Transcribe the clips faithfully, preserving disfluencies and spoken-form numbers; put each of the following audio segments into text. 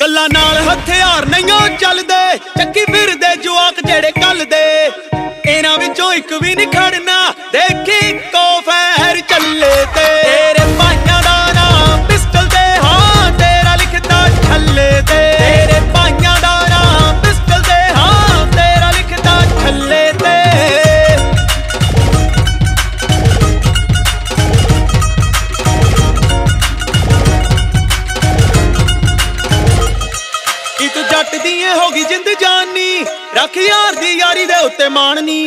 गल्ला नाल हथियार नहीं चलदे, चक्की फिरदे जवाक जेड़े कल दे। इन्हां विचों इक भी नहीं खड़ना, देखी को फैर चले ते। तेरे भाइयां दा नाम पिस्टल दे, हाँ तेरा लिखदा छल्ले ते। तेरे भाइयां दा नाम पिस्टल दे, हाँ तेरा लिखदा छल्ले ते। तू जट दी होगी जिंद जानी, रख यार दी यारी दे उत्ते माननी।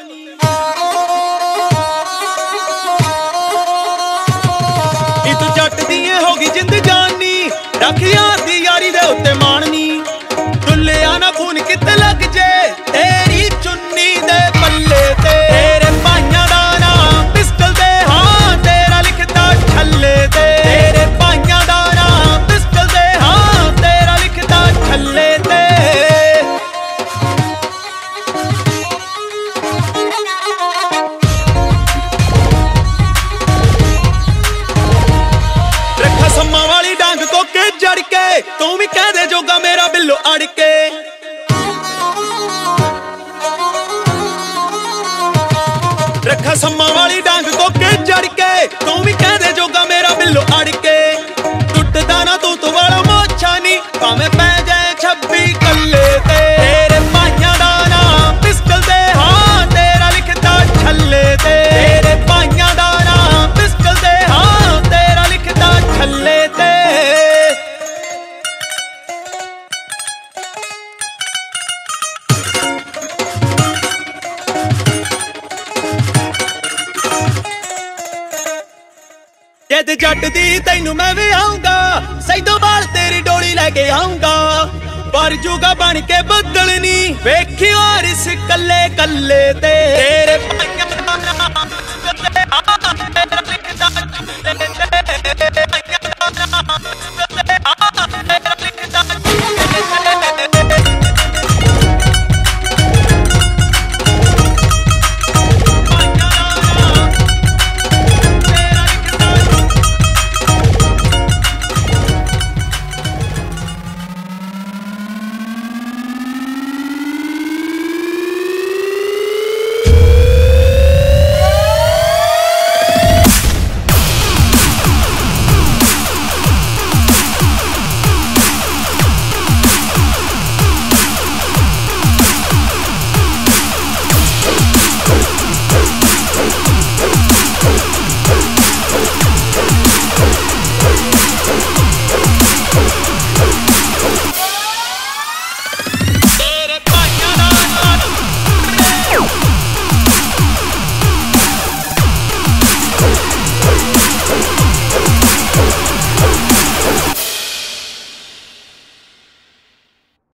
तू जट दी होगी जिंद जानी, रख यार दी यारी दे उत्ते माननी। दुल्लिया ना खून किते लग जे, तेरी चुन्नी दे पल्ले ते। तेरे भाइयां दा नाम पिस्टल दे, हाँ तेरा लिखदा छल्ले ते। तेरे भाइयां दा नाम पिस्टल दे, हाँ तेरा लिखदा छल्ले ते। रखा सम्मा वाली डांग को के जड़ के, तू भी कह दे जोगा मेरा बिल्लो अड़ के। रखा सम्मा वाली डांग को के जड़ के, तू भी कह दे जोगा मेरा बिल्लो अड़ के। टुटदा ना तू तू वाला मोछा नी, भावें पै जाए छब्बी कल्ले ते। तेरे भाइयां दा नाम पिस्टल दे, हाँ तेरा लिखदा छल्ले ते। तेरे भाइयां दा नाम पिस्टल दे, हाँ तेरा लिखदा छल्ले ते। जद जट दी तैनू मैं भी आऊंगा, सैदों बाल तेरी डोली लेके आऊंगा। पर जुगा बन के बदलनी, वेखी और इस कल्ले कल्ले ते। तेरे भाइयां दा नाम पिस्टल दे, हाँ तेरा